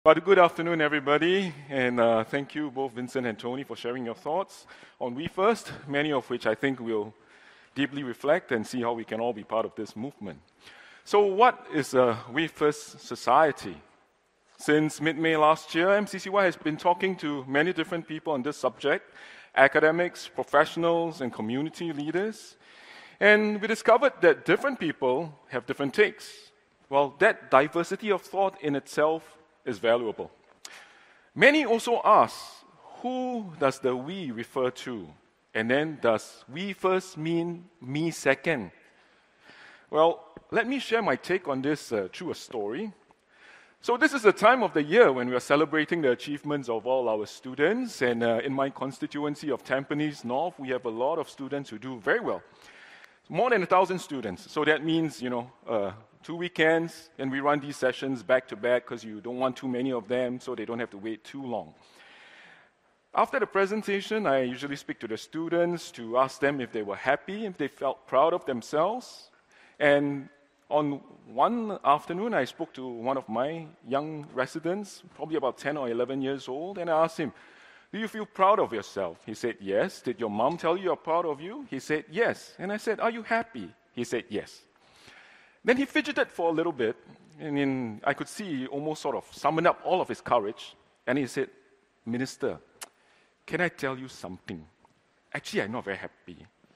But good afternoon, everybody, and thank you, both Vincent and Tony, for sharing your thoughts on We First, many of which I think we'll deeply reflect and see how we can all be part of this movement. So what is a We First society? Since mid-May last year, MCCY has been talking to many different people on this subject, academics, professionals, and community leaders, and we discovered that different people have different takes. Well, that diversity of thought in itself is valuable. Many also ask, who does the we refer to? And then, does we first mean me second? Well, let me share my take on this through a story. So this is the time of the year when we are celebrating the achievements of all our students, and in my constituency of Tampines North, we have a lot of students who do very well. More than 1,000 students. So that means, 2 weekends, and we run these sessions back to back because you don't want too many of them, so they don't have to wait too long. After the presentation, I usually speak to the students to ask them if they were happy, if they felt proud of themselves. And on one afternoon, I spoke to one of my young residents, probably about 10 or 11 years old, and I asked him, do you feel proud of yourself? He said, yes. Did your mom tell you you're proud of you? He said, yes. And I said, are you happy? He said, yes. Then he fidgeted for a little bit, and then I could see he almost sort of summoned up all of his courage, and he said, Minister, can I tell you something? Actually, I'm not very happy.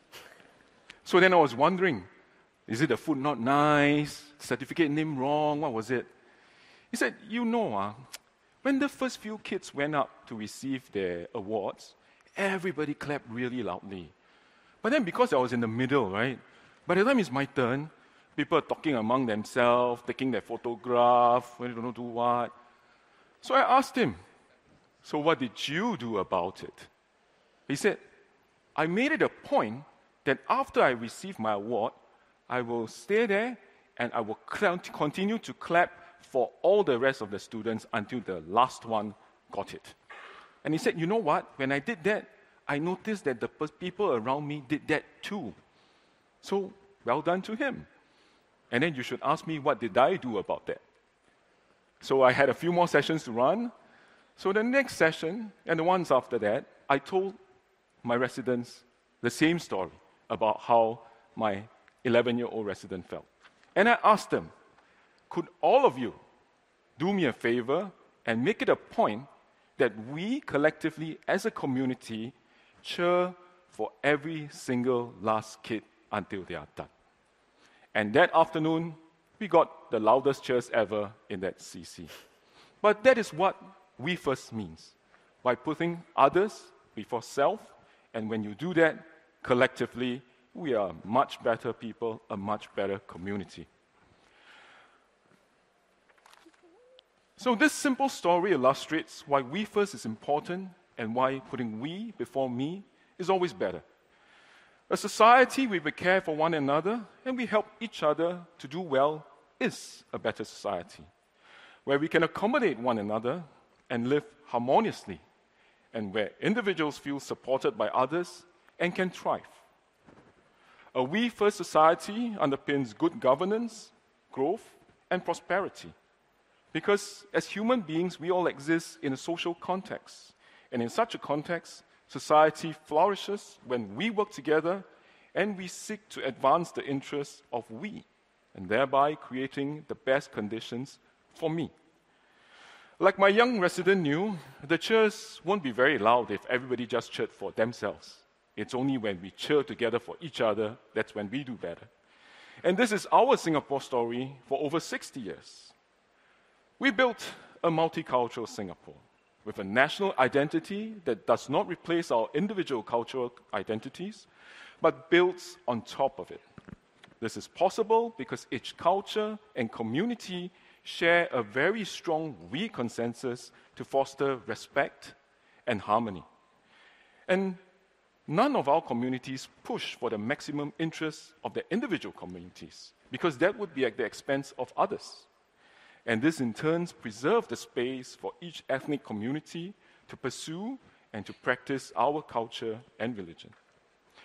So then I was wondering, is it the food not nice? Certificate name wrong? What was it? He said, when the first few kids went up to receive their awards, everybody clapped really loudly. But then because I was in the middle, right? By the time it's my turn, people are talking among themselves, taking their photograph, they don't know do what. So I asked him, so what did you do about it? He said, I made it a point that after I receive my award, I will stay there and I will continue to clap for all the rest of the students until the last one got it. And he said, you know what? When I did that, I noticed that the people around me did that too. So, well done to him. And then you should ask me, what did I do about that? So I had a few more sessions to run. So the next session, and the ones after that, I told my residents the same story about how my 11-year-old resident felt. And I asked them, could all of you do me a favor and make it a point that we collectively as a community cheer for every single last kid until they are done? And that afternoon, we got the loudest cheers ever in that CC. But that is what We First means, by putting others before self, and when you do that, collectively, we are much better people, a much better community. So this simple story illustrates why We First is important and why putting we before me is always better. A society where we care for one another and we help each other to do well is a better society, where we can accommodate one another and live harmoniously, and where individuals feel supported by others and can thrive. A We First society underpins good governance, growth, and prosperity, because as human beings, we all exist in a social context, and in such a context, society flourishes when we work together and we seek to advance the interests of we, and thereby creating the best conditions for me. Like my young resident knew, the cheers won't be very loud if everybody just cheered for themselves. It's only when we cheer together for each other that's when we do better. And this is our Singapore story for over 60 years. We built a multicultural Singapore with a national identity that does not replace our individual cultural identities, but builds on top of it. This is possible because each culture and community share a very strong we consensus to foster respect and harmony. And none of our communities push for the maximum interests of the individual communities, because that would be at the expense of others. And this in turn preserves the space for each ethnic community to pursue and to practice our culture and religion.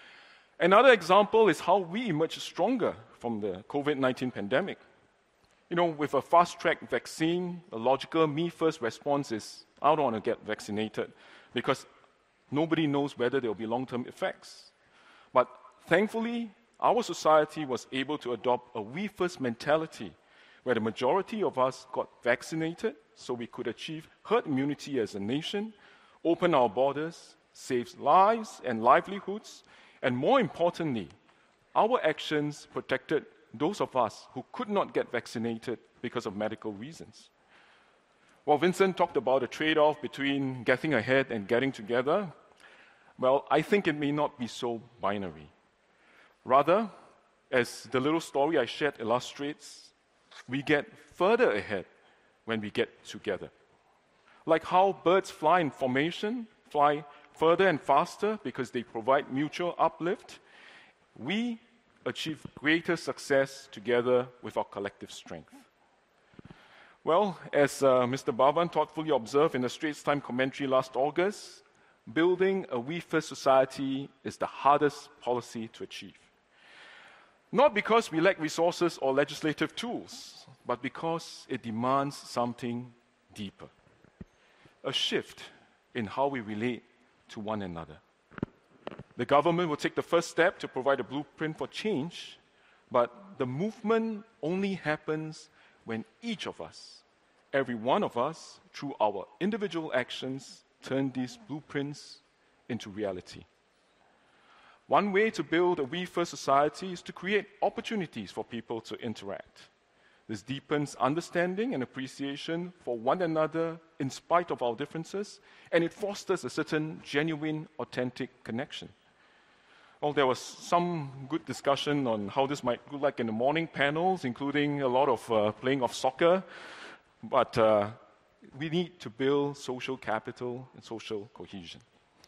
Another example is how we emerged stronger from the COVID-19 pandemic. With a fast-track vaccine, a logical me-first response is, I don't want to get vaccinated because nobody knows whether there will be long-term effects. But thankfully, our society was able to adopt a we-first mentality where the majority of us got vaccinated so we could achieve herd immunity as a nation, open our borders, save lives and livelihoods, and more importantly, our actions protected those of us who could not get vaccinated because of medical reasons. While Vincent talked about a trade-off between getting ahead and getting together, well, I think it may not be so binary. Rather, as the little story I shared illustrates, we get further ahead when we get together. Like how birds fly in formation, fly further and faster because they provide mutual uplift, we achieve greater success together with our collective strength. Well, as Mr. Bhavan thoughtfully observed in the Straits Times commentary last August, building a we-first society is the hardest policy to achieve. Not because we lack resources or legislative tools, but because it demands something deeper. A shift in how we relate to one another. The government will take the first step to provide a blueprint for change, but the movement only happens when each of us, every one of us, through our individual actions, turn these blueprints into reality. One way to build a we-first society is to create opportunities for people to interact. This deepens understanding and appreciation for one another in spite of our differences, and it fosters a certain genuine, authentic connection. Well, there was some good discussion on how this might look like in the morning panels, including a lot of playing of soccer, but we need to build social capital and social cohesion.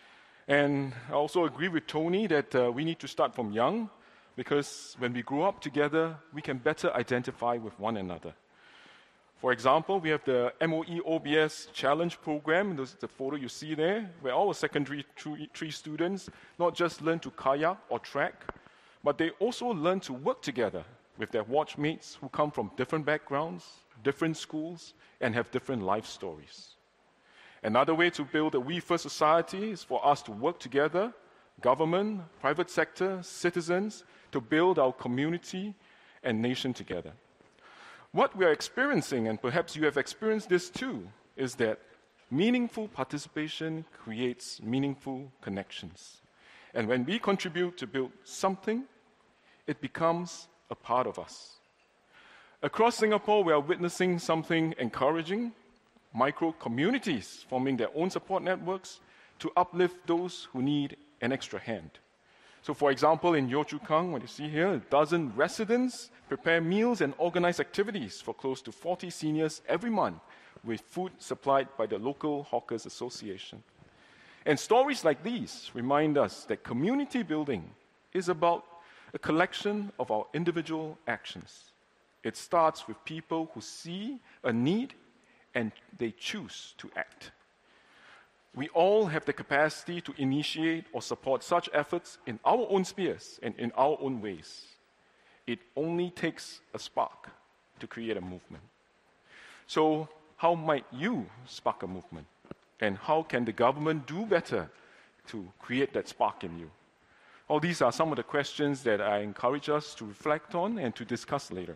And I also agree with Tony that we need to start from young, because when we grow up together, we can better identify with one another. For example, we have the MOE OBS Challenge Program. This is the photo you see there, where our secondary three students not just learn to kayak or trek, but they also learn to work together with their watchmates who come from different backgrounds, different schools, and have different life stories. Another way to build a we-first society is for us to work together, government, private sector, citizens, to build our community and nation together. What we are experiencing, and perhaps you have experienced this too, is that meaningful participation creates meaningful connections. And when we contribute to build something, it becomes a part of us. Across Singapore, we are witnessing something encouraging, micro-communities forming their own support networks to uplift those who need an extra hand. So for example, in Yio Chu Kang, what you see here, a dozen residents prepare meals and organize activities for close to 40 seniors every month with food supplied by the local Hawkers Association. And stories like these remind us that community building is about a collection of our individual actions. It starts with people who see a need and they choose to act. We all have the capacity to initiate or support such efforts in our own spheres and in our own ways. It only takes a spark to create a movement. So, how might you spark a movement? And how can the government do better to create that spark in you? All these are some of the questions that I encourage us to reflect on and to discuss later.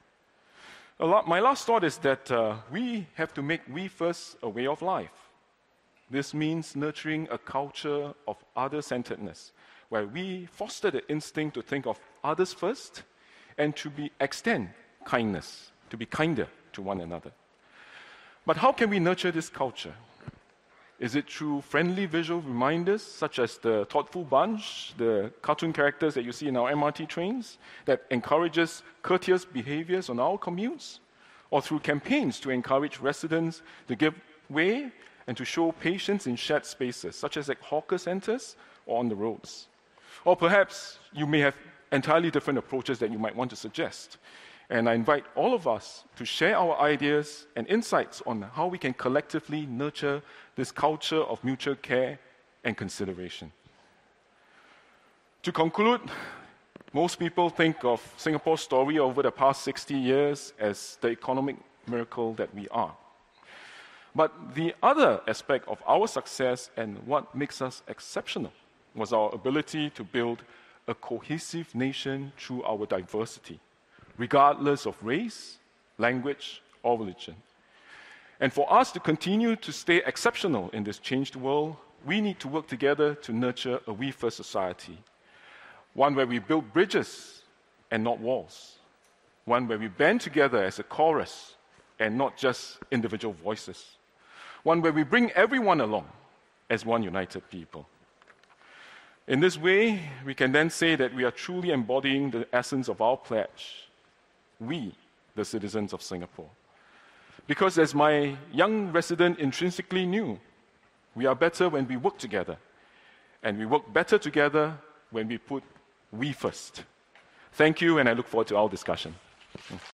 My last thought is that we have to make we first a way of life. This means nurturing a culture of other-centeredness, where we foster the instinct to think of others first and to extend kindness, to be kinder to one another. But how can we nurture this culture? Is it through friendly visual reminders, such as the Thoughtful Bunch, the cartoon characters that you see in our MRT trains, that encourages courteous behaviors on our commutes? Or through campaigns to encourage residents to give way and to show patience in shared spaces, such as at hawker centers or on the roads? Or perhaps you may have entirely different approaches that you might want to suggest. And I invite all of us to share our ideas and insights on how we can collectively nurture this culture of mutual care and consideration. To conclude, Most people think of Singapore's story over the past 60 years as the economic miracle that we are. But the other aspect of our success and what makes us exceptional was our ability to build a cohesive nation through our diversity, regardless of race, language, or religion. And for us to continue to stay exceptional in this changed world, we need to work together to nurture a We First society, one where we build bridges and not walls, one where we band together as a chorus and not just individual voices, one where we bring everyone along as one united people. In this way, we can then say that we are truly embodying the essence of our pledge, we, the citizens of Singapore. Because as my young resident intrinsically knew, we are better when we work together, and we work better together when we put we first. Thank you, and I look forward to our discussion.